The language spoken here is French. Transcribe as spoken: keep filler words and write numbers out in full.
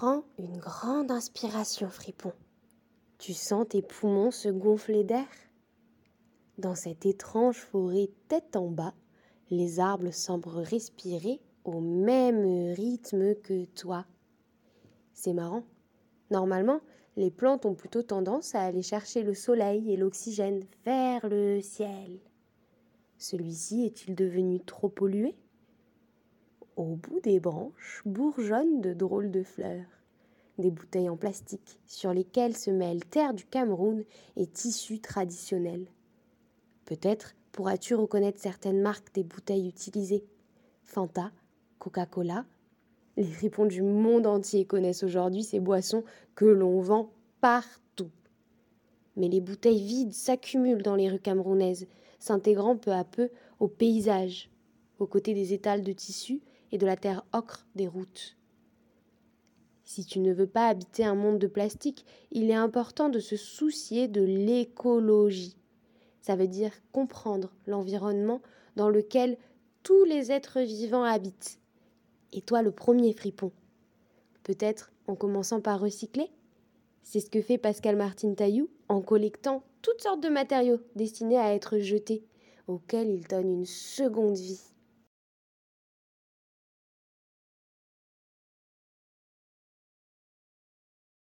Prends une grande inspiration, fripon. Tu sens tes poumons se gonfler d'air? Dans cette étrange forêt tête en bas, les arbres semblent respirer au même rythme que toi. C'est marrant. Normalement, les plantes ont plutôt tendance à aller chercher le soleil et l'oxygène vers le ciel. Celui-ci est-il devenu trop pollué? Au bout des branches bourgeonnent de drôles de fleurs, des bouteilles en plastique sur lesquelles se mêlent terre du Cameroun et tissus traditionnels. Peut-être pourras-tu reconnaître certaines marques des bouteilles utilisées. Fanta, Coca-Cola. Les fripons du monde entier connaissent aujourd'hui ces boissons que l'on vend partout. Mais les bouteilles vides s'accumulent dans les rues camerounaises, s'intégrant peu à peu au paysage, aux côtés des étals de tissus et de la terre ocre des routes. Si tu ne veux pas habiter un monde de plastique, il est important de se soucier de l'écologie. Ça veut dire comprendre l'environnement dans lequel tous les êtres vivants habitent. Et toi, le premier fripon. Peut-être en commençant par recycler? C'est ce que fait Pascal Martin Tailloux en collectant toutes sortes de matériaux destinés à être jetés, auxquels il donne une seconde vie.